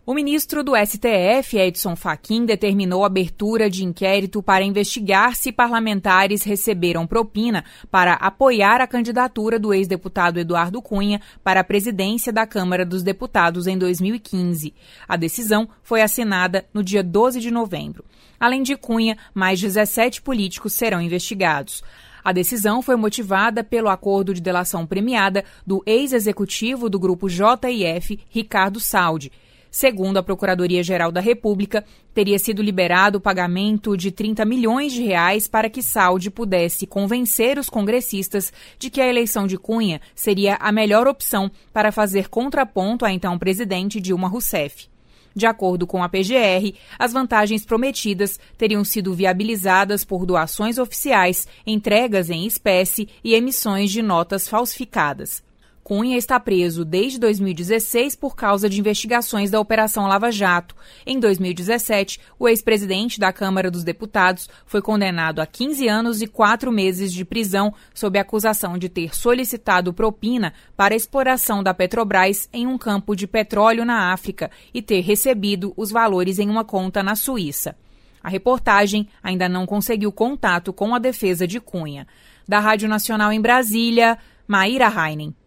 O ministro do STF, Edson Fachin, determinou a abertura de inquérito para investigar se parlamentares receberam propina para apoiar a candidatura do ex-deputado Eduardo Cunha para a presidência da Câmara dos Deputados em 2015. A decisão foi assinada no dia 12 de novembro. Além de Cunha, mais 17 políticos serão investigados. A decisão foi motivada pelo acordo de delação premiada do ex-executivo do grupo JIF, Ricardo Saldi. Segundo a Procuradoria-Geral da República, teria sido liberado o pagamento de R$30 milhões para que Saldi pudesse convencer os congressistas de que a eleição de Cunha seria a melhor opção para fazer contraponto à então presidente Dilma Rousseff. De acordo com a PGR, as vantagens prometidas teriam sido viabilizadas por doações oficiais, entregas em espécie e emissões de notas falsificadas. Cunha está preso desde 2016 por causa de investigações da Operação Lava Jato. Em 2017, o ex-presidente da Câmara dos Deputados foi condenado a 15 anos e 4 meses de prisão sob a acusação de ter solicitado propina para a exploração da Petrobras em um campo de petróleo na África e ter recebido os valores em uma conta na Suíça. A reportagem ainda não conseguiu contato com a defesa de Cunha. Da Rádio Nacional em Brasília, Maíra Heinen.